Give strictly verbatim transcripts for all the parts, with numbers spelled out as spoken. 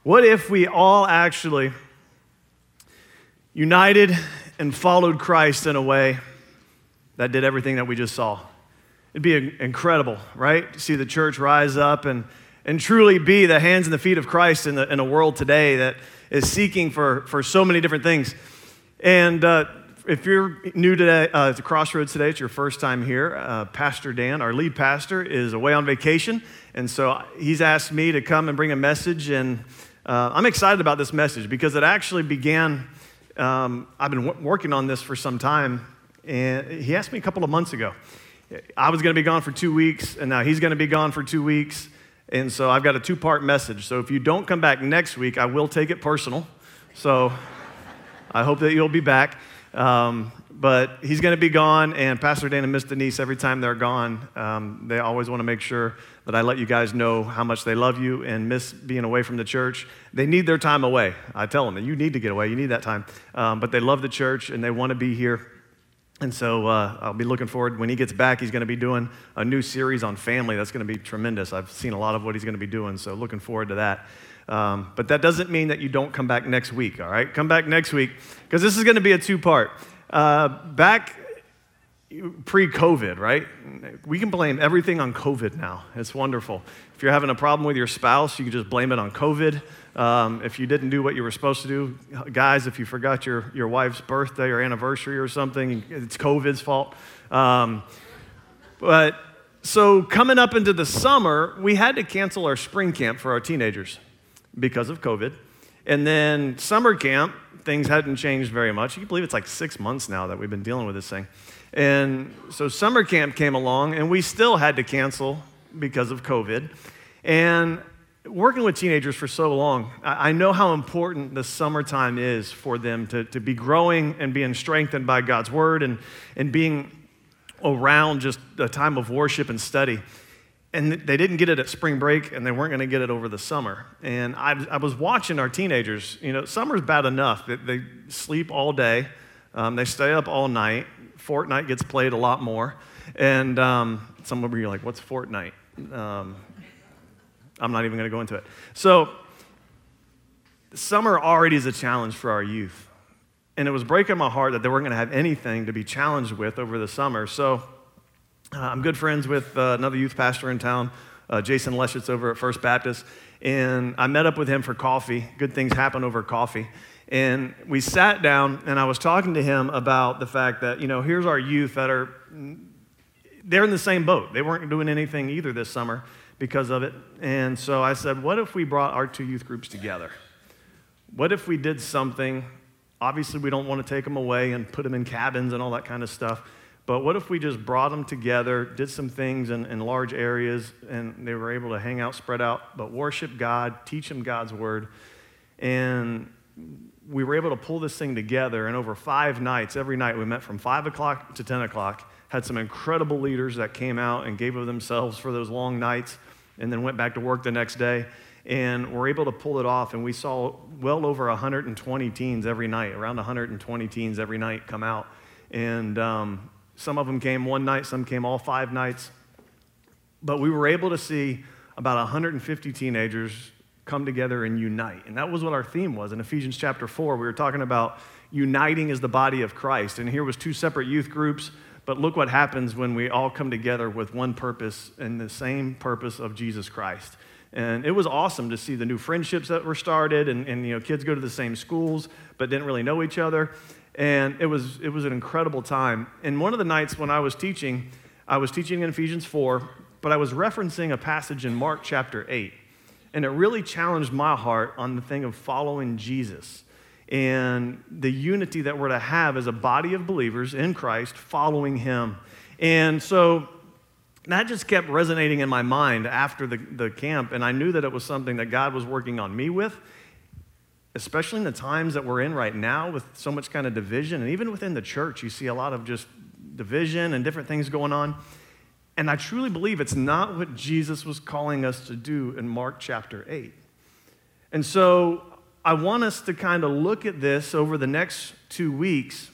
What if we all actually united and followed Christ in a way that did everything that we just saw? It'd be incredible, right? To see the church rise up and, and truly be the hands and the feet of Christ in, the, in a world today that is seeking for, for so many different things. And uh, if you're new today, uh, to Crossroads today, it's your first time here, uh, Pastor Dan, our lead pastor, is away on vacation. And so he's asked me to come and bring a message. And uh, I'm excited about this message because it actually began, um, I've been w- working on this for some time. And he asked me a couple of months ago. I was going to be gone for two weeks, and now he's going to be gone for two weeks. And so I've got a two-part message. So if you don't come back next week, I will take it personal. So I hope that you'll be back. Um, but he's going to be gone, and Pastor Dan and Miss Denise, every time they're gone, um, they always want to make sure that I let you guys know how much they love you and miss being away from the church. They need their time away. I tell them that you need to get away. You need that time. Um, but they love the church, and they want to be here. And so uh, I'll be looking forward. When he gets back, he's going to be doing a new series on family. That's going to be tremendous. I've seen a lot of what he's going to be doing, so looking forward to that. Um, but that doesn't mean that you don't come back next week, all right? Come back next week, because this is going to be a two-part. Uh, back pre-COVID, right? We can blame everything on COVID now. It's wonderful. If you're having a problem with your spouse, you can just blame it on COVID. Um, if you didn't do what you were supposed to do, guys, if you forgot your, your wife's birthday or anniversary or something, it's COVID's fault. Um, but so coming up into the summer, we had to cancel our spring camp for our teenagers because of COVID. And then summer camp, things hadn't changed very much. You can believe it's like six months now that we've been dealing with this thing. And so summer camp came along, and we still had to cancel because of COVID. And working with teenagers for so long, I know how important the summertime is for them to, to be growing and being strengthened by God's word and, and being around just a time of worship and study. And they didn't get it at spring break, and they weren't going to get it over the summer. And I, I was watching our teenagers. You know, summer's bad enough. They, they sleep all day. Um, they stay up all night. Fortnite gets played a lot more. And um, some of you are like, what's Fortnite? Um, I'm not even going to go into it. So summer already is a challenge for our youth. And it was breaking my heart that they weren't going to have anything to be challenged with over the summer. So uh, I'm good friends with uh, another youth pastor in town, uh, Jason Leschitz over at First Baptist. And I met up with him for coffee. Good things happen over coffee. And we sat down, and I was talking to him about the fact that, you know, here's our youth that are, they're in the same boat. They weren't doing anything either this summer because of it. And so I said, what if we brought our two youth groups together? What if we did something? Obviously, we don't want to take them away and put them in cabins and all that kind of stuff. But what if we just brought them together, did some things in, in large areas, and they were able to hang out, spread out, but worship God, teach them God's word. And we were able to pull this thing together. And over five nights, every night, we met from five o'clock to ten o'clock, had some incredible leaders that came out and gave of themselves for those long nights, and then went back to work the next day, and were able to pull it off. And we saw well over one hundred twenty teens every night, around one hundred twenty teens every night come out. And um, some of them came one night, some came all five nights. But we were able to see about one hundred fifty teenagers come together and unite. And that was what our theme was. In Ephesians chapter four, we were talking about uniting as the body of Christ. And here was two separate youth groups. But look what happens when we all come together with one purpose and the same purpose of Jesus Christ. And it was awesome to see the new friendships that were started, and, and you know, kids go to the same schools but didn't really know each other. And it was it was an incredible time. And one of the nights when I was teaching, I was teaching in Ephesians four, but I was referencing a passage in Mark chapter eight. And it really challenged my heart on the thing of following Jesus and the unity that we're to have as a body of believers in Christ following him. And so that just kept resonating in my mind after the, the camp, and I knew that it was something that God was working on me with, especially in the times that we're in right now with so much kind of division. And even within the church, you see a lot of just division and different things going on. And I truly believe it's not what Jesus was calling us to do in Mark chapter eight. And so I want us to kind of look at this over the next two weeks,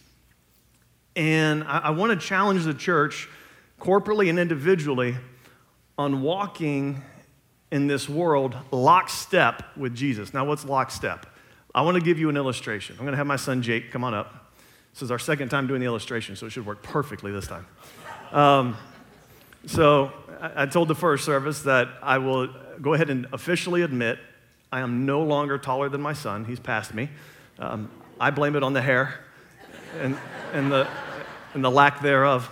and I, I want to challenge the church corporately and individually on walking in this world lockstep with Jesus. Now, what's lockstep? I want to give you an illustration. I'm going to have my son Jake come on up. This is our second time doing the illustration, so it should work perfectly this time. Um, so I, I told the first service that I will go ahead and officially admit I am no longer taller than my son. He's past me. Um, I blame it on the hair and, and, the, and the lack thereof.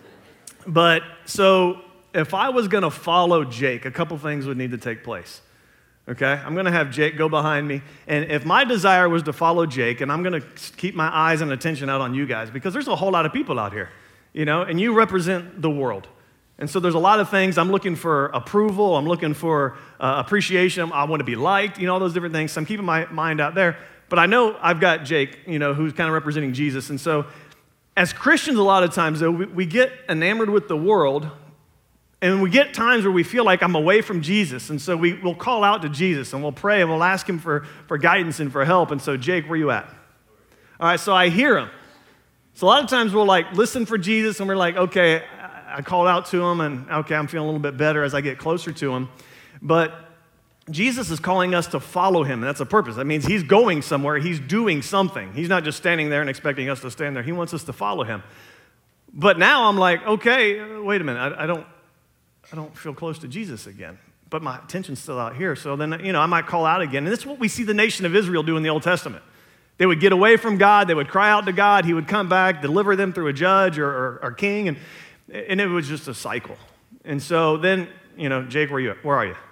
But so if I was going to follow Jake, a couple things would need to take place. Okay? I'm going to have Jake go behind me. And if my desire was to follow Jake, and I'm going to keep my eyes and attention out on you guys, because there's a whole lot of people out here, you know, and you represent the world. And so there's a lot of things. I'm looking for approval. I'm looking for uh, appreciation. I want to be liked, you know, all those different things. So I'm keeping my mind out there. But I know I've got Jake, you know, who's kind of representing Jesus. And so as Christians, a lot of times, though, we, we get enamored with the world, and we get times where we feel like I'm away from Jesus. And so we, we'll call out to Jesus, and we'll pray, and we'll ask him for, for guidance and for help. And so, Jake, where you at? All right, so I hear him. So a lot of times we'll, like, listen for Jesus, and we're like, okay, I called out to him, and okay, I'm feeling a little bit better as I get closer to him. But Jesus is calling us to follow him, and that's a purpose. That means he's going somewhere. He's doing something. He's not just standing there and expecting us to stand there. He wants us to follow him. But now I'm like, okay, wait a minute. I, I don't I don't feel close to Jesus again. But my attention's still out here. So then, you know, I might call out again. And this is what we see the nation of Israel do in the Old Testament. They would get away from God. They would cry out to God. He would come back, deliver them through a judge or, or, or king. And, and it was just a cycle. And so then, you know, Jake, where are you? Where are you?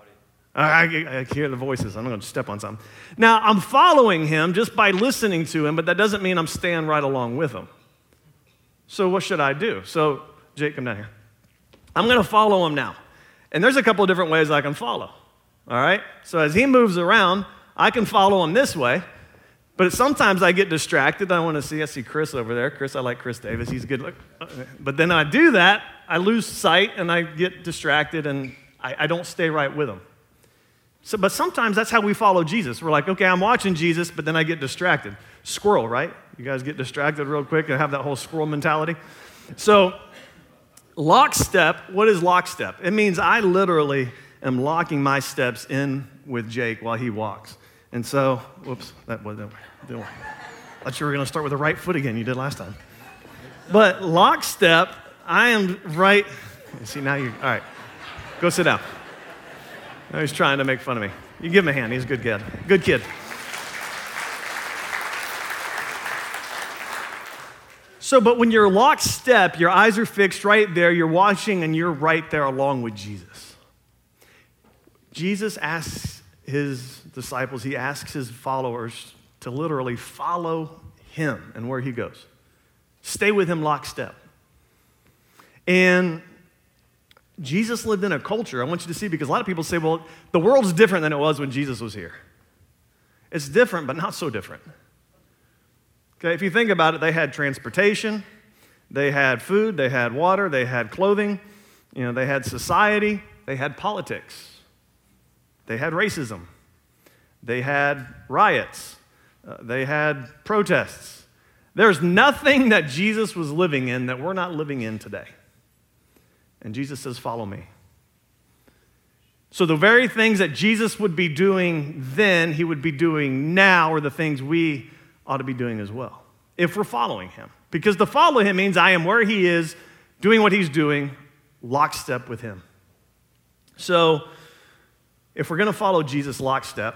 I, I hear the voices. I'm going to step on something. Now, I'm following him just by listening to him, but that doesn't mean I'm staying right along with him. So what should I do? So, Jake, come down here. I'm going to follow him now. And there's a couple of different ways I can follow. All right? So as he moves around, I can follow him this way. But sometimes I get distracted. I want to see, I see Chris over there. Chris, I like Chris Davis. He's good. But then I do that, I lose sight, and I get distracted, and I, I don't stay right with him. So, but sometimes that's how we follow Jesus. We're like, okay, I'm watching Jesus, but then I get distracted. Squirrel, right? You guys get distracted real quick and have that whole squirrel mentality. So lockstep, what is lockstep? It means I literally am locking my steps in with Jake while he walks. And so, whoops, that wasn't, I thought you were going to start with the right foot again. You did last time. But lockstep, I am right. See, now you, all right, go sit down. Now he's trying to make fun of me. You give him a hand. He's a good kid. Good kid. So, but when you're lockstep, your eyes are fixed right there, you're watching, and you're right there along with Jesus. Jesus asks his disciples, he asks his followers to literally follow him and where he goes. Stay with him lockstep. And Jesus lived in a culture, I want you to see, because a lot of people say, well, the world's different than it was when Jesus was here. It's different, but not so different. Okay, if you think about it, they had transportation, they had food, they had water, they had clothing, you know, they had society, they had politics, they had racism, they had riots, uh, they had protests. There's nothing that Jesus was living in that we're not living in today. And Jesus says, follow me. So the very things that Jesus would be doing then, he would be doing now, are the things we ought to be doing as well, if we're following him. Because to follow him means I am where he is, doing what he's doing, lockstep with him. So if we're going to follow Jesus lockstep,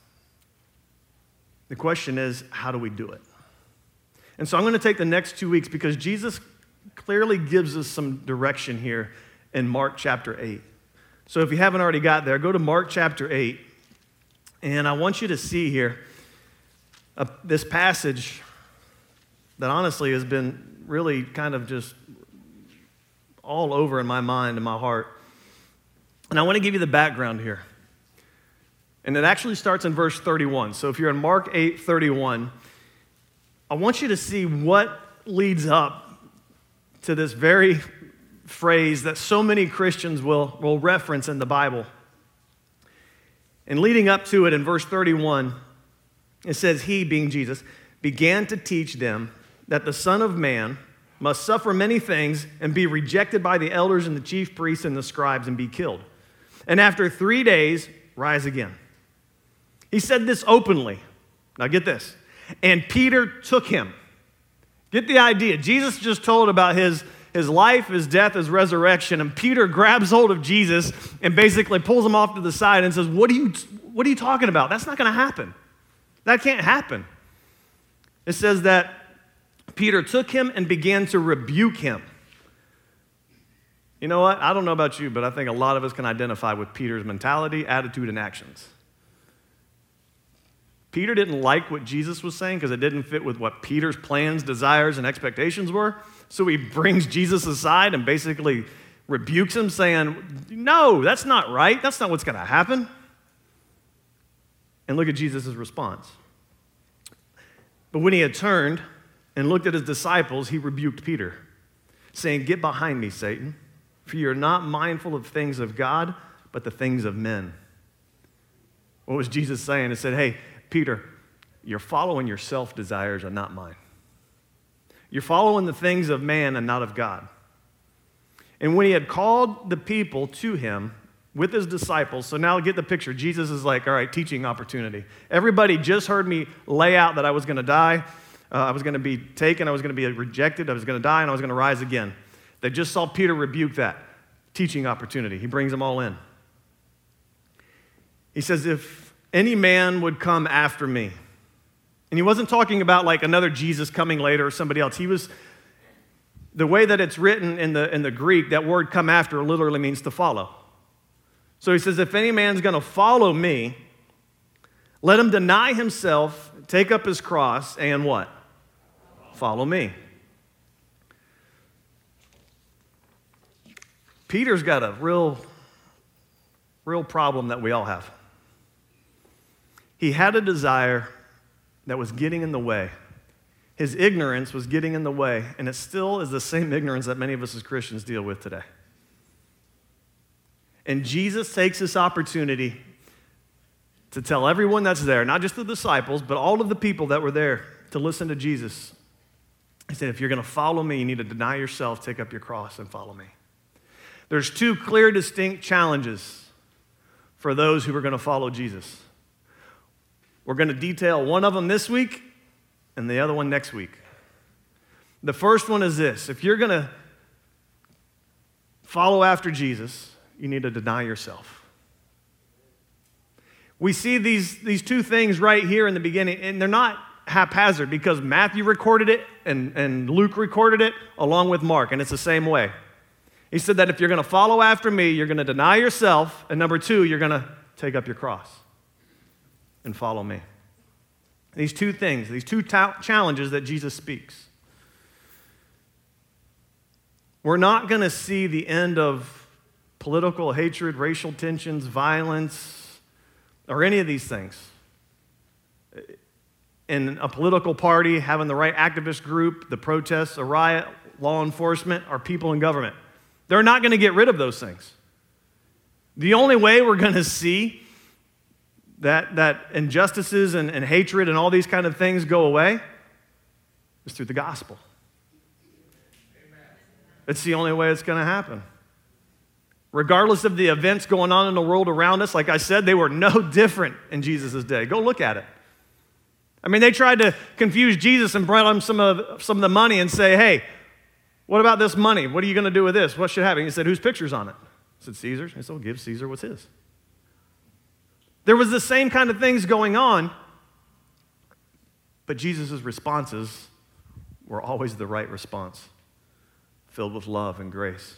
the question is, how do we do it? And so I'm going to take the next two weeks because Jesus clearly gives us some direction here in Mark chapter eight. So if you haven't already got there, go to Mark chapter eight, and I want you to see here uh, this passage that honestly has been really kind of just all over in my mind and my heart. And I want to give you the background here. And it actually starts in verse thirty-one. So if you're in Mark eight thirty-one, I want you to see what leads up to this very phrase that so many Christians will, will reference in the Bible. And leading up to it in verse thirty-one, it says, he, being Jesus, began to teach them that the Son of Man must suffer many things and be rejected by the elders and the chief priests and the scribes and be killed, and after three days, rise again. He said this openly. Now get this. And Peter took him. Get the idea. Jesus just told about his, his life, his death, his resurrection, and Peter grabs hold of Jesus and basically pulls him off to the side and says, what are you, what are you talking about? That's not going to happen. That can't happen. It says that Peter took him and began to rebuke him. You know what? I don't know about you, but I think a lot of us can identify with Peter's mentality, attitude, and actions. Peter didn't like what Jesus was saying because it didn't fit with what Peter's plans, desires, and expectations were. So he brings Jesus aside and basically rebukes him, saying, no, that's not right. That's not what's going to happen. And look at Jesus' response. But when he had turned and looked at his disciples, he rebuked Peter, saying, get behind me, Satan, for you are not mindful of things of God, but the things of men. What was Jesus saying? He said, hey, Peter, you're following your self-desires and not mine. You're following the things of man and not of God. And when he had called the people to him with his disciples, so now get the picture. Jesus is like, all right, teaching opportunity. Everybody just heard me lay out that I was going to die. Uh, I was going to be taken. I was going to be rejected. I was going to die, and I was going to rise again. They just saw Peter rebuke that. Teaching opportunity. He brings them all in. He says, if any man would come after me. And he wasn't talking about like another Jesus coming later or somebody else. He was, the way that it's written in the, in the Greek, that word come after literally means to follow. So he says, if any man's going to follow me, let him deny himself, take up his cross, and what? Follow me. Peter's got a real, real problem that we all have. He had a desire that was getting in the way. His ignorance was getting in the way, and it still is the same ignorance that many of us as Christians deal with today. And Jesus takes this opportunity to tell everyone that's there, not just the disciples, but all of the people that were there to listen to Jesus. He said, if you're going to follow me, you need to deny yourself, take up your cross, and follow me. There's two clear, distinct challenges for those who are going to follow Jesus. We're going to detail one of them this week and the other one next week. The first one is this. If you're going to follow after Jesus, you need to deny yourself. We see these, these two things right here in the beginning, and they're not haphazard because Matthew recorded it and, and Luke recorded it along with Mark, and it's the same way. He said that if you're going to follow after me, you're going to deny yourself, and number two, you're going to take up your cross and follow me. These two things, these two ta- challenges that Jesus speaks. We're not going to see the end of political hatred, racial tensions, violence, or any of these things. In a political party, having the right activist group, the protests, a riot, law enforcement, or people in government. They're not going to get rid of those things. The only way we're going to see that, that injustices and, and hatred and all these kind of things go away is through the gospel. Amen. It's the only way it's going to happen. Regardless of the events going on in the world around us, like I said, they were no different in Jesus' day. Go look at it. I mean, they tried to confuse Jesus and brought him some of, some of the money and say, hey, what about this money? What are you going to do with this? What should happen? He said, whose picture's on it? I said, Caesar's. He said, well, give Caesar what's his. There was the same kind of things going on, but Jesus' responses were always the right response, filled with love and grace.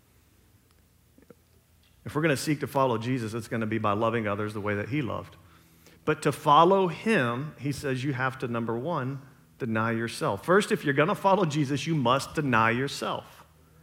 If we're going to seek to follow Jesus, it's going to be by loving others the way that he loved. But to follow him, he says you have to, number one, deny yourself. First, if you're going to follow Jesus, you must deny yourself.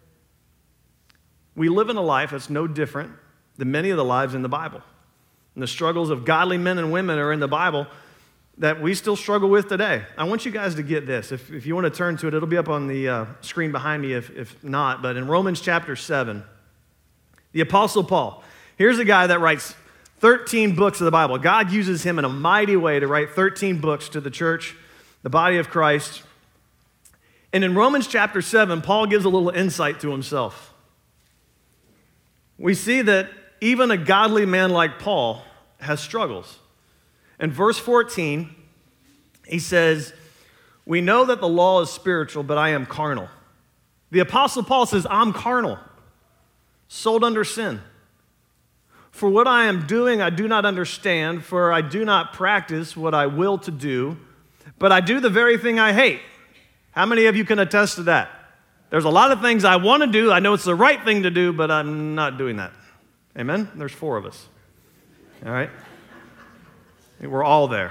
We live in a life that's no different than many of the lives in the Bible. And the struggles of godly men and women are in the Bible that we still struggle with today. I want you guys to get this. If, if you want to turn to it, it'll be up on the uh, screen behind me if, if not. But in Romans chapter seven, the Apostle Paul, here's a guy that writes thirteen books of the Bible. God uses him in a mighty way to write thirteen books to the church, the body of Christ. And in Romans chapter seven, Paul gives a little insight to himself. We see that even a godly man like Paul has struggles. In verse fourteen, he says, we know that the law is spiritual, but I am carnal. The Apostle Paul says, I'm carnal, sold under sin. For what I am doing, I do not understand, for I do not practice what I will to do, but I do the very thing I hate. How many of you can attest to that? There's a lot of things I want to do. I know it's the right thing to do, but I'm not doing that. Amen? There's four of us. All right? We're all there.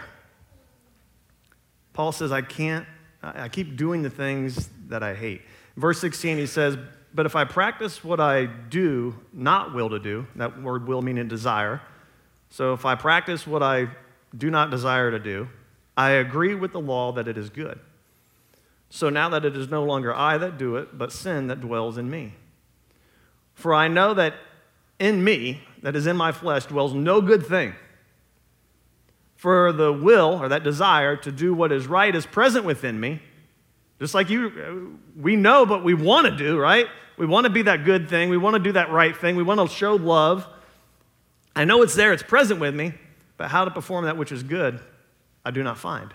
Paul says, I can't, I keep doing the things that I hate. Verse sixteen, he says, but if I practice what I do not will to do, that word will meaning desire. So if I practice what I do not desire to do, I agree with the law that it is good. So now that it is no longer I that do it, but sin that dwells in me. For I know that in me, that is in my flesh, dwells no good thing. For the will, or that desire, to do what is right is present within me. Just like you, we know, but we want to do, right? We want to be that good thing. We want to do that right thing. We want to show love. I know it's there. It's present with me. But how to perform that which is good, I do not find.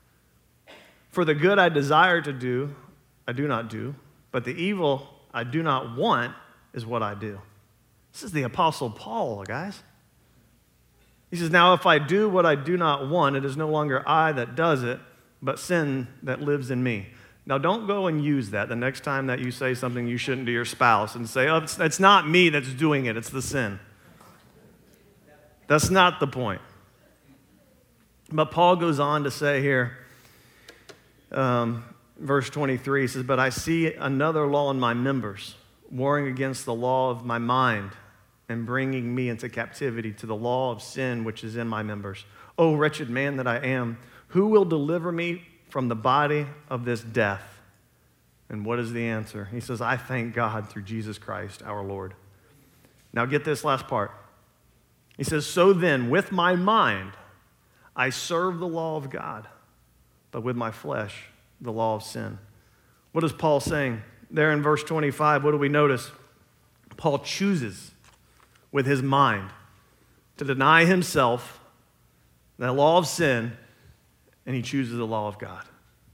For the good I desire to do, I do not do. But the evil I do not want is what I do. This is the Apostle Paul, guys. He says, now if I do what I do not want, it is no longer I that does it, but sin that lives in me. Now, don't go and use that the next time that you say something you shouldn't to your spouse and say, oh, it's, it's not me that's doing it, it's the sin. That's not the point. But Paul goes on to say here, um, verse twenty-three, he says, but I see another law in my members, warring against the law of my mind and bringing me into captivity to the law of sin which is in my members. O wretched man that I am, who will deliver me from the body of this death? And what is the answer? He says, I thank God through Jesus Christ our Lord. Now get this last part. He says, so then with my mind I serve the law of God, but with my flesh the law of sin. What is Paul saying? There in verse twenty-five, what do we notice? Paul chooses with his mind to deny himself the law of sin, and he chooses the law of God.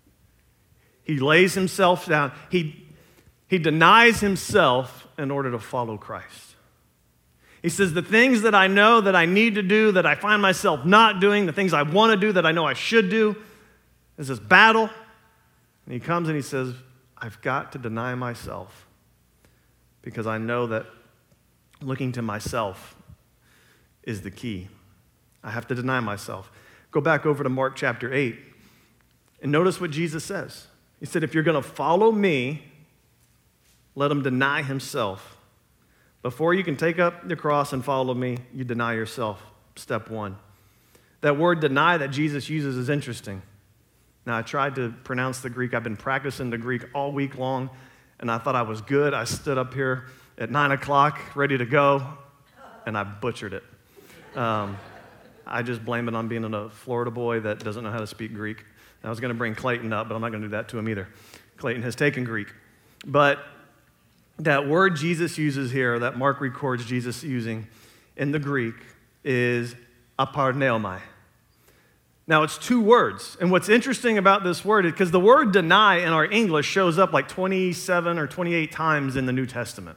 He lays himself down. He, he denies himself in order to follow Christ. He says, the things that I know that I need to do, that I find myself not doing, the things I want to do that I know I should do, is this battle. And he comes and he says, I've got to deny myself because I know that looking to myself is the key. I have to deny myself. Go back over to Mark chapter eight and notice what Jesus says. He said, if you're going to follow me, let him deny himself. Before you can take up the cross and follow me, you deny yourself, step one. That word deny that Jesus uses is interesting. Now, I tried to pronounce the Greek. I've been practicing the Greek all week long, and I thought I was good. I stood up here at nine o'clock, ready to go, and I butchered it. Um, I just blame it on being a Florida boy that doesn't know how to speak Greek. I was going to bring Clayton up, but I'm not going to do that to him either. Clayton has taken Greek. But that word Jesus uses here, that Mark records Jesus using in the Greek, is aparneomai. Now, it's two words. And what's interesting about this word is because the word deny in our English shows up like twenty-seven or twenty-eight times in the New Testament.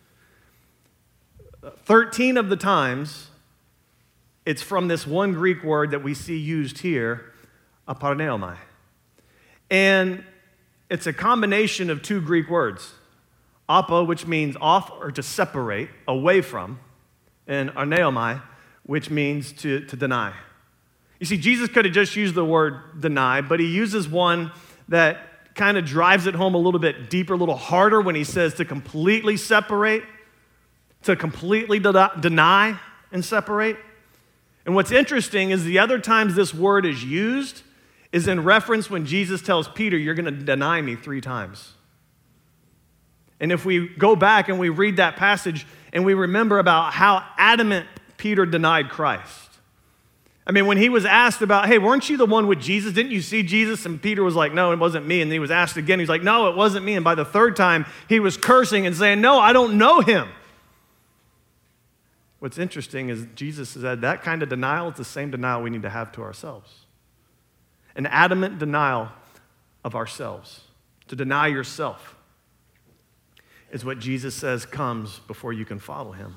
thirteen of the times, it's from this one Greek word that we see used here, aparneomai. And it's a combination of two Greek words. Apo, which means off or to separate, away from, and arneomai, which means to, to deny. You see, Jesus could have just used the word deny, but he uses one that kind of drives it home a little bit deeper, a little harder when he says to completely separate, to completely de- deny and separate. And what's interesting is the other times this word is used is in reference when Jesus tells Peter, you're going to deny me three times. And if we go back and we read that passage and we remember about how adamant Peter denied Christ. I mean, when he was asked about, hey, weren't you the one with Jesus? Didn't you see Jesus? And Peter was like, no, it wasn't me. And then he was asked again. He's like, no, it wasn't me. And by the third time, he was cursing and saying, no, I don't know him. what's interesting is Jesus said that kind of denial is the same denial we need to have to ourselves. An adamant denial of ourselves. To deny yourself is what Jesus says comes before you can follow him.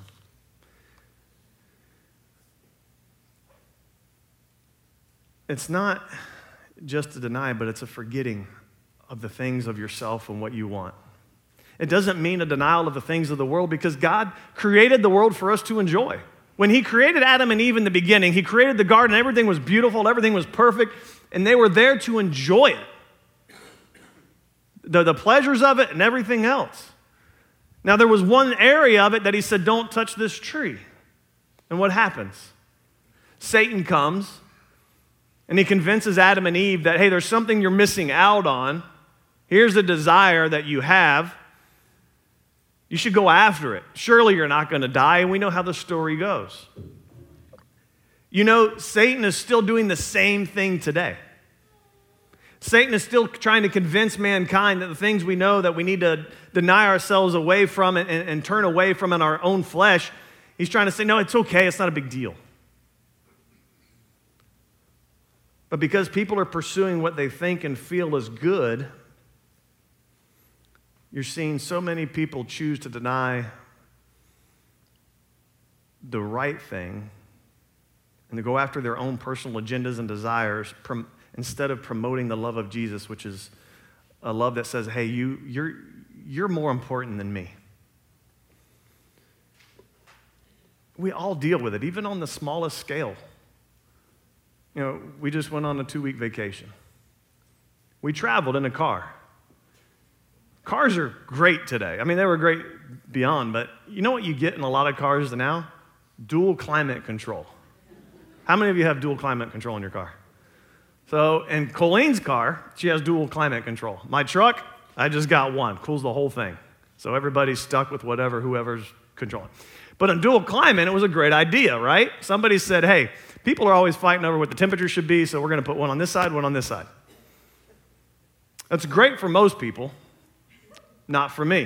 It's not just a deny, but it's a forgetting of the things of yourself and what you want. It doesn't mean a denial of the things of the world, because God created the world for us to enjoy. When he created Adam and Eve in the beginning, he created the garden, everything was beautiful, everything was perfect, and they were there to enjoy it. The, the pleasures of it and everything else. Now, there was one area of it that he said, don't touch this tree. And what happens? Satan comes and he convinces Adam and Eve that, hey, there's something you're missing out on. Here's a desire that you have. You should go after it. Surely you're not going to die, and we know how the story goes. You know, Satan is still doing the same thing today. Satan is still trying to convince mankind that the things we know that we need to deny ourselves away from and, and, and turn away from in our own flesh, he's trying to say, no, it's okay, it's not a big deal. But because people are pursuing what they think and feel is good, you're seeing so many people choose to deny the right thing and to go after their own personal agendas and desires prom- instead of promoting the love of Jesus, which is a love that says, hey, you, you're, you're more important than me. We all deal with it, even on the smallest scale. You know, we just went on a two-week vacation. We traveled in a car. Cars are great today. I mean, they were great beyond, but you know what you get in a lot of cars now? Dual climate control. How many of you have dual climate control in your car? So in Colleen's car, she has dual climate control. My truck, I just got one. Cools the whole thing. So everybody's stuck with whatever, whoever's controlling. But in dual climate, it was a great idea, right? Somebody said, hey, people are always fighting over what the temperature should be, so we're going to put one on this side, one on this side. That's great for most people, not for me.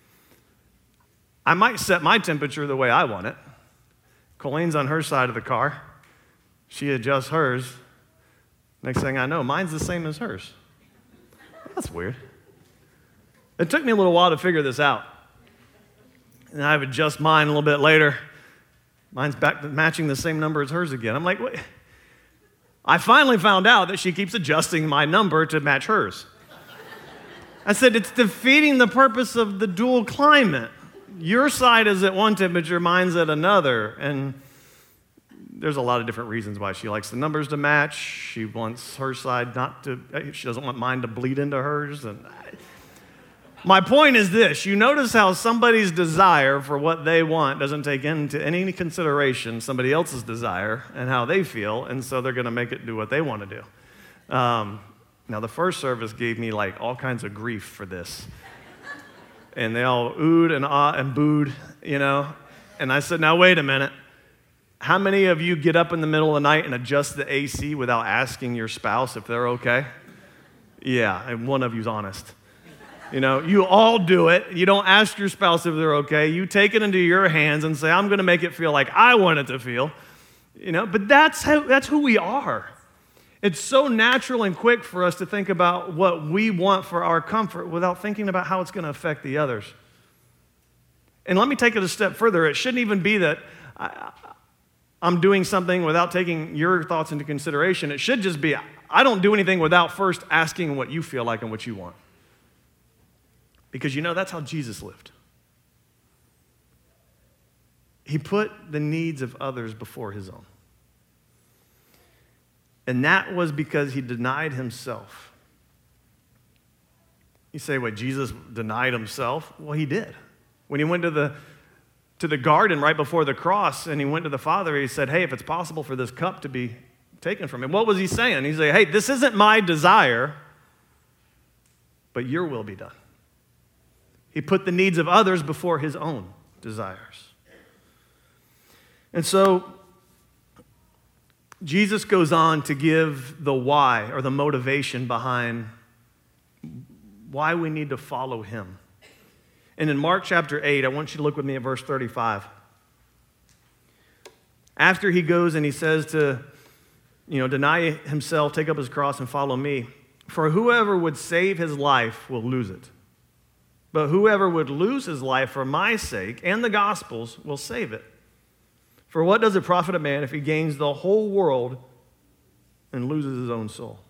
I might set my temperature the way I want it. Colleen's on her side of the car. She adjusts hers. Next thing I know, mine's the same as hers. That's weird. It took me a little while to figure this out. And I would adjust mine a little bit later. Mine's back to matching the same number as hers again. I'm like, wait. I finally found out that she keeps adjusting my number to match hers. I said, it's defeating the purpose of the dual climate. Your side is at one temperature, mine's at another. And there's a lot of different reasons why she likes the numbers to match. She wants her side not to, she doesn't want mine to bleed into hers. And I, my point is this: you notice how somebody's desire for what they want doesn't take into any consideration somebody else's desire and how they feel, and so they're going to make it do what they want to do. Um, now, the first service gave me like all kinds of grief for this. And they all oohed and ah and booed, you know. And I said, now wait a minute. How many of you get up in the middle of the night and adjust the A C without asking your spouse if they're okay? Yeah, and one of you's honest. You know, you all do it. You don't ask your spouse if they're okay. You take it into your hands and say, I'm going to make it feel like I want it to feel. You know, but that's how, that's who we are. It's so natural and quick for us to think about what we want for our comfort without thinking about how it's going to affect the others. And let me take it a step further. It shouldn't even be that I, I'm doing something without taking your thoughts into consideration. It should just be, I don't do anything without first asking what you feel like and what you want. Because you know, that's how Jesus lived. He put the needs of others before his own. And that was because he denied himself. You say, wait, Jesus denied himself? Well, he did. When he went to the to the garden right before the cross and he went to the Father, he said, hey, if it's possible for this cup to be taken from him. What was he saying? He said, hey, this isn't my desire, but your will be done. He put the needs of others before his own desires. And so Jesus goes on to give the why, or the motivation behind why we need to follow him. And in Mark chapter eight, I want you to look with me at verse thirty-five. after he goes and he says to, you know, deny himself, take up his cross, and follow me, for whoever would save his life will lose it. But whoever would lose his life for my sake and the gospel's will save it. For what does it profit a man if he gains the whole world and loses his own soul?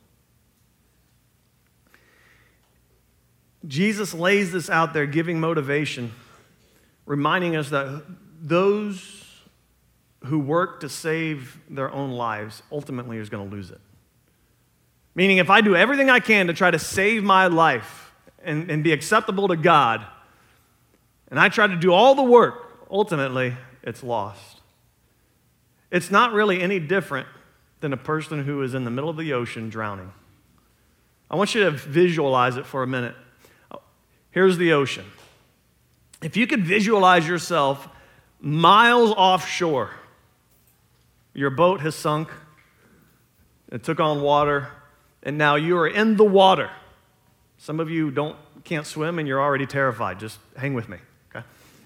Jesus lays this out there, giving motivation, reminding us that those who work to save their own lives ultimately is going to lose it. Meaning, if I do everything I can to try to save my life and, and be acceptable to God, and I try to do all the work, ultimately, it's lost. It's not really any different than a person who is in the middle of the ocean drowning. I want you to visualize it for a minute. Here's the ocean. If you could visualize yourself miles offshore, your boat has sunk, it took on water, and now you are in the water. Some of you don't can't swim and you're already terrified. Just hang with me, okay?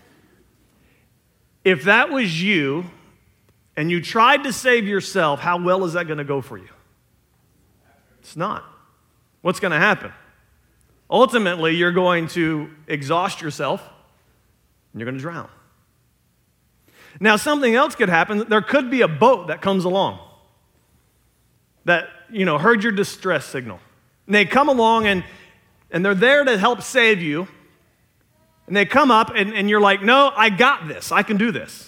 If that was you and you tried to save yourself, how well is that going to go for you? It's not. What's going to happen? Ultimately, you're going to exhaust yourself and you're going to drown. Now, something else could happen. There could be a boat that comes along that, you know, heard your distress signal. And they come along and, and they're there to help save you. And they come up and, and you're like, no, I got this. I can do this.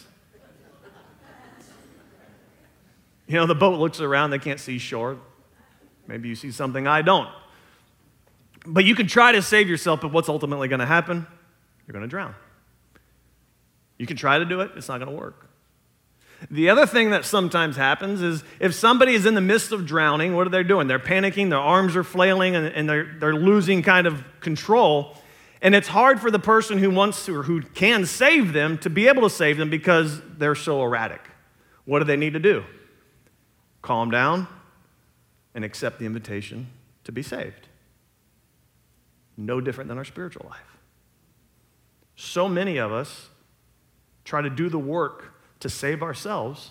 You know, the boat looks around. They can't see shore. Maybe you see something I don't. But you can try to save yourself, but what's ultimately going to happen? You're going to drown. You can try to do it. It's not going to work. The other thing that sometimes happens is if somebody is in the midst of drowning, what are they doing? They're panicking, their arms are flailing, and, and they're, they're losing kind of control. And it's hard for the person who wants to or who can save them to be able to save them because they're so erratic. What do they need to do? Calm down and accept the invitation to be saved. No different than our spiritual life. So many of us try to do the work to save ourselves,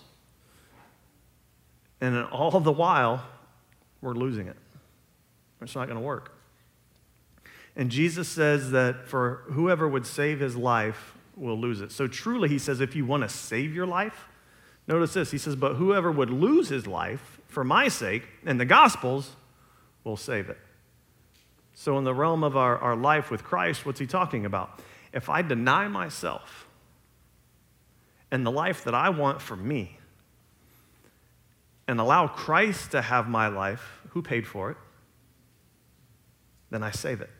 and all the while, we're losing it. It's not going to work. And Jesus says that for whoever would save his life will lose it. So truly, he says, if you want to save your life, notice this. He says, but whoever would lose his life for my sake and the gospel's will save it. So in the realm of our, our life with Christ, what's he talking about? If I deny myself and the life that I want for me and allow Christ to have my life, who paid for it, then I save it.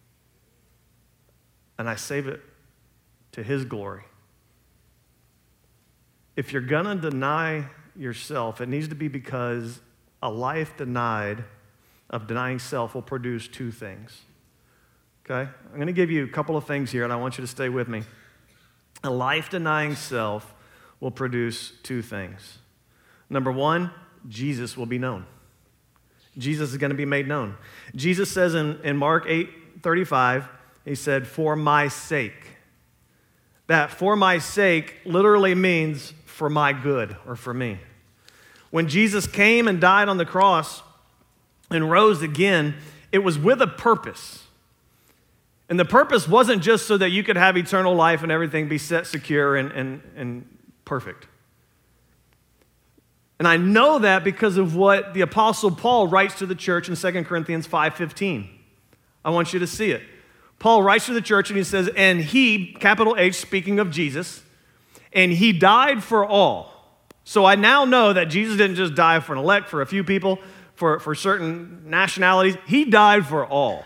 And I save it to his glory. If you're going to deny yourself, it needs to be because a life denied of denying self will produce two things. Okay? I'm going to give you a couple of things here, and I want you to stay with me. A life denying self will produce two things. Number one, Jesus will be known. Jesus is going to be made known. Jesus says in, in Mark eight thirty-five, he said, for my sake. That for my sake literally means for my good or for me. When Jesus came and died on the cross and rose again, it was with a purpose. And the purpose wasn't just so that you could have eternal life and everything be set secure and, and, and perfect. And I know that because of what the Apostle Paul writes to the church in Second Corinthians five fifteen. I want you to see it. Paul writes to the church and he says, and he, capital H, speaking of Jesus, and he died for all. So I now know that Jesus didn't just die for an elect, for a few people, for, for certain nationalities. He died for all.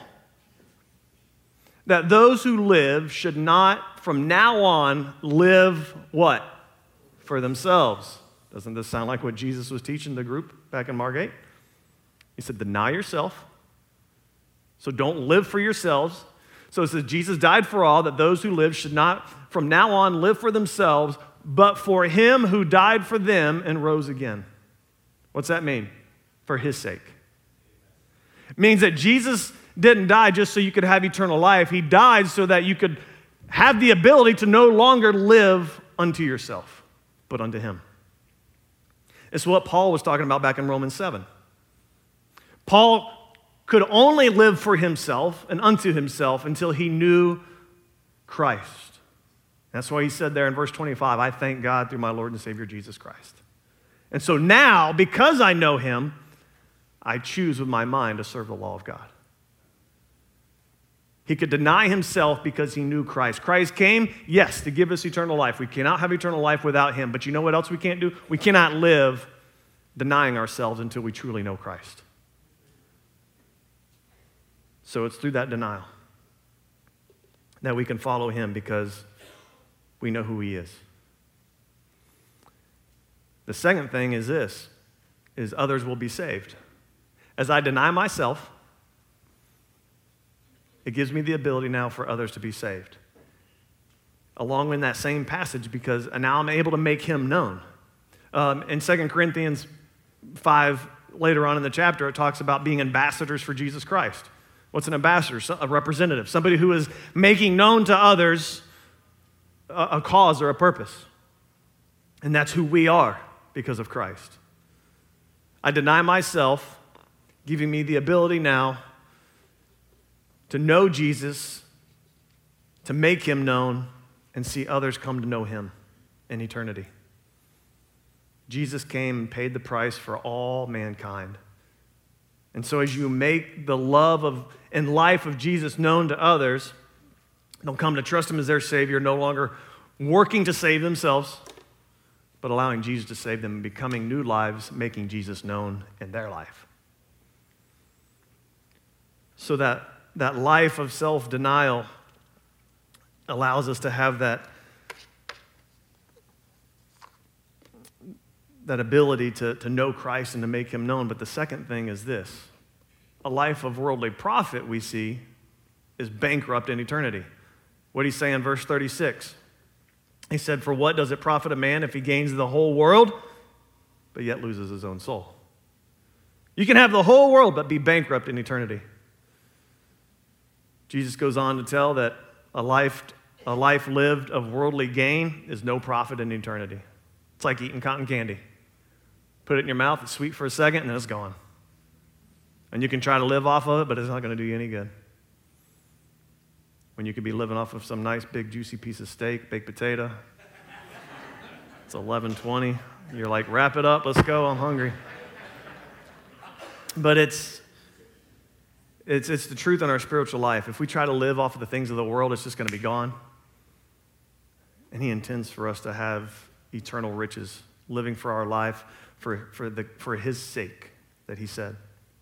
That those who live should not, from now on, live what? For themselves. Doesn't this sound like what Jesus was teaching the group back in Mark eight? He said, deny yourself. So don't live for yourselves. So it says, Jesus died for all, that those who live should not, from now on, live for themselves, but for him who died for them and rose again. What's that mean? For his sake. It means that Jesus didn't die just so you could have eternal life. He died so that you could have the ability to no longer live unto yourself, but unto him. It's what Paul was talking about back in Romans seven. Paul could only live for himself and unto himself until he knew Christ. That's why he said there in verse twenty-five, I thank God through my Lord and Savior Jesus Christ. And so now, because I know him, I choose with my mind to serve the law of God. He could deny himself because he knew Christ. Christ came, yes, to give us eternal life. We cannot have eternal life without him. But you know what else we can't do? We cannot live denying ourselves until we truly know Christ. So it's through that denial that we can follow him because we know who he is. The second thing is this, is others will be saved. As I deny myself, it gives me the ability now for others to be saved. Along in that same passage, because now I'm able to make him known. Um, in Second Corinthians five, later on in the chapter, it talks about being ambassadors for Jesus Christ. What's an ambassador? A representative, somebody who is making known to others a, a cause or a purpose. And that's who we are because of Christ. I deny myself, giving me the ability now to know Jesus, to make him known, and see others come to know him in eternity. Jesus came and paid the price for all mankind. And so as you make the love of and life of Jesus known to others, they'll come to trust him as their Savior, no longer working to save themselves, but allowing Jesus to save them and becoming new lives, making Jesus known in their life. So that, that life of self-denial allows us to have that, that ability to, to know Christ and to make him known. But the second thing is this. A life of worldly profit, we see, is bankrupt in eternity. What did he say in verse thirty-six? He said, for what does it profit a man if he gains the whole world, but yet loses his own soul? You can have the whole world, but be bankrupt in eternity. Jesus goes on to tell that a life, a life lived of worldly gain is no profit in eternity. It's like eating cotton candy. Put it in your mouth, it's sweet for a second, and then it's gone. And you can try to live off of it, but it's not going to do you any good. When you could be living off of some nice, big, juicy piece of steak, baked potato. It's eleven twenty. You're like, wrap it up, let's go, I'm hungry. But it's, it's, it's the truth in our spiritual life. If we try to live off of the things of the world, it's just going to be gone. And he intends for us to have eternal riches, living for our life for, for, the, for his sake, that he said.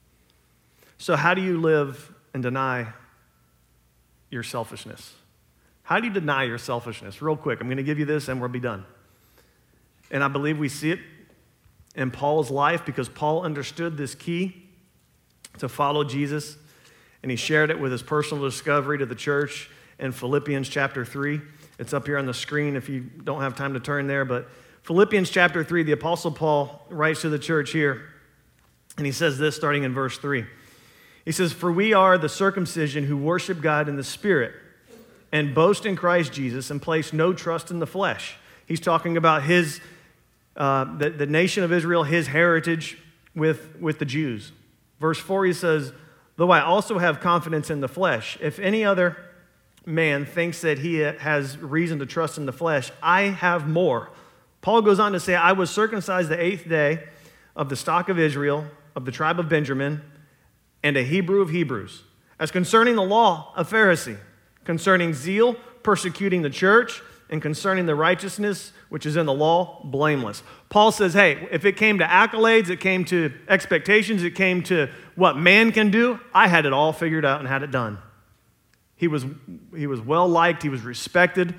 So how do you live and deny your selfishness? How do you deny your selfishness? Real quick, I'm going to give you this and we'll be done. And I believe we see it in Paul's life because Paul understood this key to follow Jesus, and he shared it with his personal discovery to the church in Philippians chapter three. It's up here on the screen if you don't have time to turn there, but Philippians chapter three, the Apostle Paul writes to the church here, and he says this starting in verse three. He says, for we are the circumcision who worship God in the Spirit and boast in Christ Jesus and place no trust in the flesh. He's talking about his, uh, the, the nation of Israel, his heritage with, with the Jews. Verse four, he says, though I also have confidence in the flesh, if any other man thinks that he has reason to trust in the flesh, I have more. Paul goes on to say, I was circumcised the eighth day of the stock of Israel, of the tribe of Benjamin, and a Hebrew of Hebrews. As concerning the law, a Pharisee. Concerning zeal, persecuting the church. And concerning the righteousness, which is in the law, blameless. Paul says, hey, if it came to accolades, it came to expectations, it came to what man can do, I had it all figured out and had it done. He was, he was well-liked, he was respected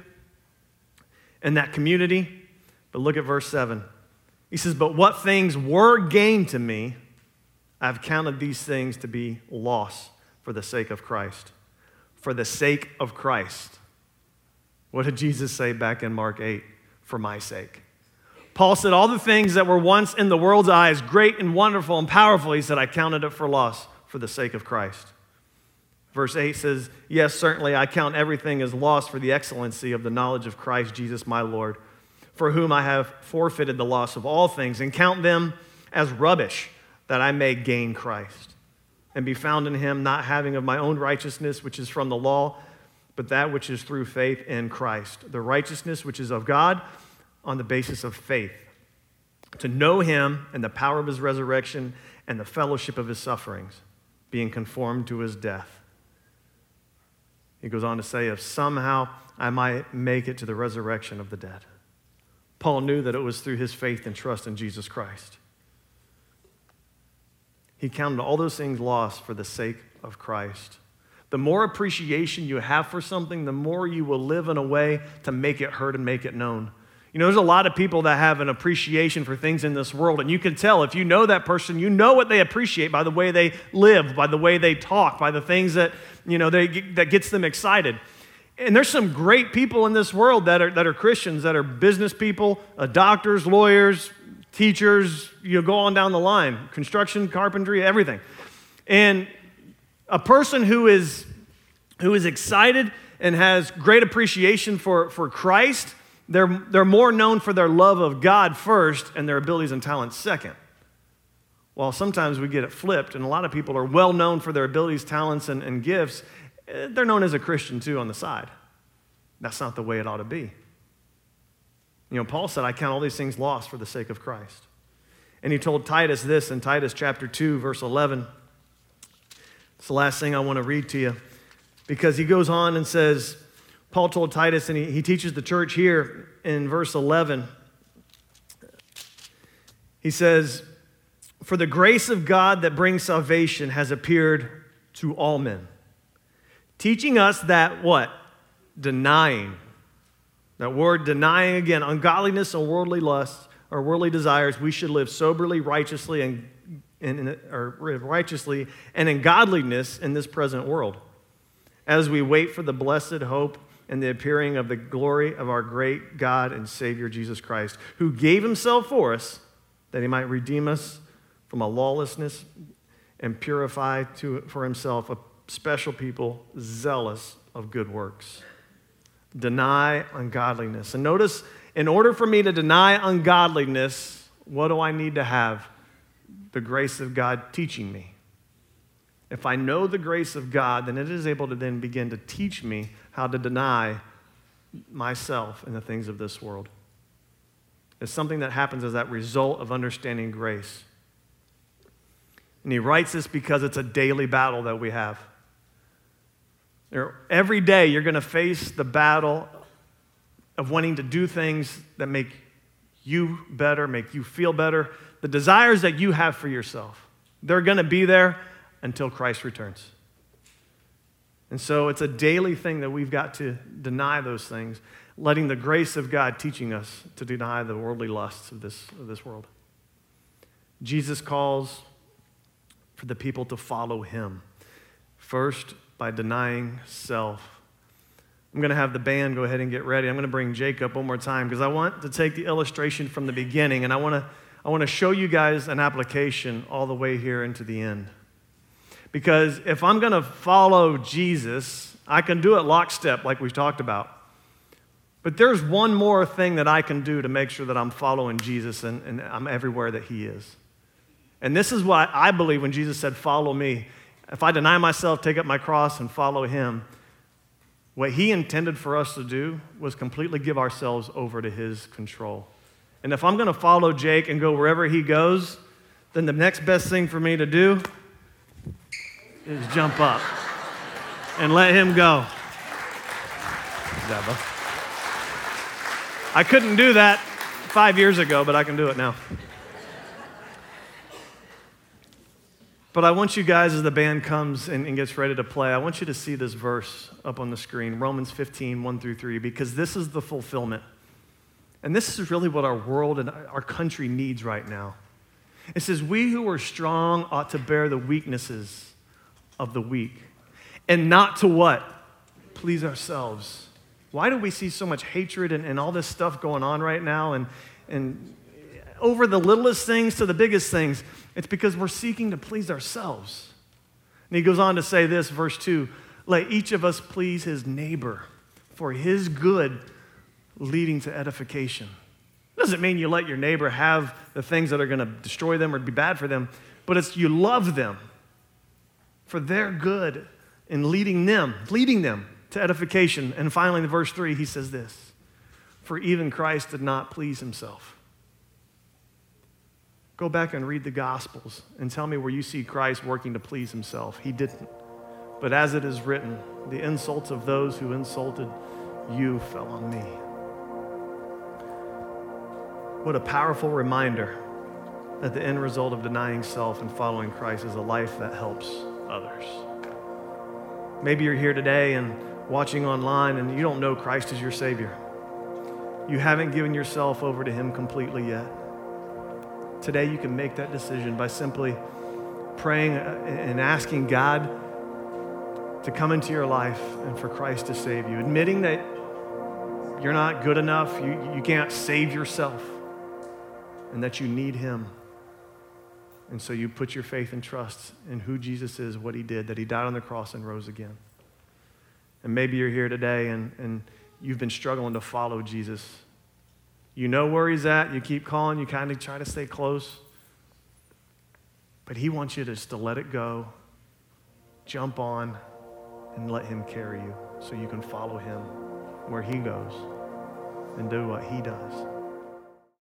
in that community. But look at verse seven. He says, but what things were gained to me, I've counted these things to be loss for the sake of Christ. For the sake of Christ. What did Jesus say back in Mark eight? For my sake. Paul said all the things that were once in the world's eyes great and wonderful and powerful, he said, I counted it for loss for the sake of Christ. Verse eight says, yes, certainly I count everything as loss for the excellency of the knowledge of Christ Jesus my Lord. for whom I have forfeited the loss of all things, and count them as rubbish, that I may gain Christ, and be found in him, not having of my own righteousness, which is from the law, but that which is through faith in Christ, the righteousness which is of God on the basis of faith, to know him and the power of his resurrection and the fellowship of his sufferings, being conformed to his death. He goes on to say, if somehow I might make it to the resurrection of the dead. Paul knew that it was through his faith and trust in Jesus Christ. He counted all those things lost for the sake of Christ. The more appreciation you have for something, the more you will live in a way to make it heard and make it known. You know, there's a lot of people that have an appreciation for things in this world, and you can tell if you know that person, you know what they appreciate by the way they live, by the way they talk, by the things that, you know, they, that gets them excited. And there's some great people in this world that are, that are Christians, that are business people, uh, doctors, lawyers, teachers, you know, go on down the line, construction, carpentry, everything. And a person who is, who is excited and has great appreciation for, for Christ, They're, they're more known for their love of God first and their abilities and talents second. While sometimes we get it flipped, and a lot of people are well known for their abilities, talents, and, and gifts, they're known as a Christian too on the side. That's not the way it ought to be. You know, Paul said, I count all these things lost for the sake of Christ. And he told Titus this in Titus chapter two, verse eleven. It's the last thing I want to read to you, because he goes on and says, Paul told Titus, and he, he teaches the church here in verse eleven. He says, for the grace of God that brings salvation has appeared to all men, teaching us that what? Denying. That word denying again, ungodliness and worldly lusts or worldly desires, we should live soberly, righteously, and, and or righteously and in godliness in this present world, as we wait for the blessed hope and the appearing of the glory of our great God and Savior Jesus Christ, who gave himself for us that he might redeem us from a lawlessness and purify to, for himself a special people zealous of good works. Deny ungodliness. And notice, in order for me to deny ungodliness, what do I need to have? The grace of God teaching me. If I know the grace of God, then it is able to then begin to teach me how to deny myself and the things of this world. It's something that happens as that result of understanding grace. And he writes this because it's a daily battle that we have. Every day you're going to face the battle of wanting to do things that make you better, make you feel better, the desires that you have for yourself. They're going to be there until Christ returns. And so it's a daily thing that we've got to deny those things, letting the grace of God teaching us to deny the worldly lusts of this, of this world. Jesus calls for the people to follow him. First, by denying self. I'm going to have the band go ahead and get ready. I'm going to bring Jake up one more time because I want to take the illustration from the beginning, and I want to I want to show you guys an application all the way here into the end. Because if I'm going to follow Jesus, I can do it lockstep like we talked about. But there's one more thing that I can do to make sure that I'm following Jesus and, and I'm everywhere that he is. And this is what I believe when Jesus said, follow me. If I deny myself, take up my cross, and follow him, what he intended for us to do was completely give ourselves over to his control. And if I'm going to follow Jake and go wherever he goes, then the next best thing for me to do is jump up and let him go. I couldn't do that five years ago, but I can do it now. But I want you guys, as the band comes and, and gets ready to play, I want you to see this verse up on the screen, Romans fifteen, one through three, because this is the fulfillment. And this is really what our world and our country needs right now. It says, we who are strong ought to bear the weaknesses of the weak, and not to what? Please ourselves. Why do we see so much hatred and, and all this stuff going on right now? And, and over the littlest things to the biggest things, it's because we're seeking to please ourselves. And he goes on to say this, verse two, let each of us please his neighbor for his good, leading to edification. Doesn't mean you let your neighbor have the things that are going to destroy them or be bad for them, but it's you love them for their good in leading them, leading them to edification. And finally, in verse three, he says this, for even Christ did not please himself. Go back and read the Gospels and tell me where you see Christ working to please himself. He didn't. But as it is written, the insults of those who insulted you fell on me. What a powerful reminder that the end result of denying self and following Christ is a life that helps others. Maybe you're here today and watching online and you don't know Christ as your Savior. You haven't given yourself over to him completely yet. Today you can make that decision by simply praying and asking God to come into your life and for Christ to save you. Admitting that you're not good enough, you, you can't save yourself, and that you need him. And so you put your faith and trust in who Jesus is, what he did, that he died on the cross and rose again. And maybe you're here today and, and you've been struggling to follow Jesus. You know where he's at. You keep calling. You kind of try to stay close. But he wants you to just to let it go, jump on, and let him carry you so you can follow him where he goes and do what he does.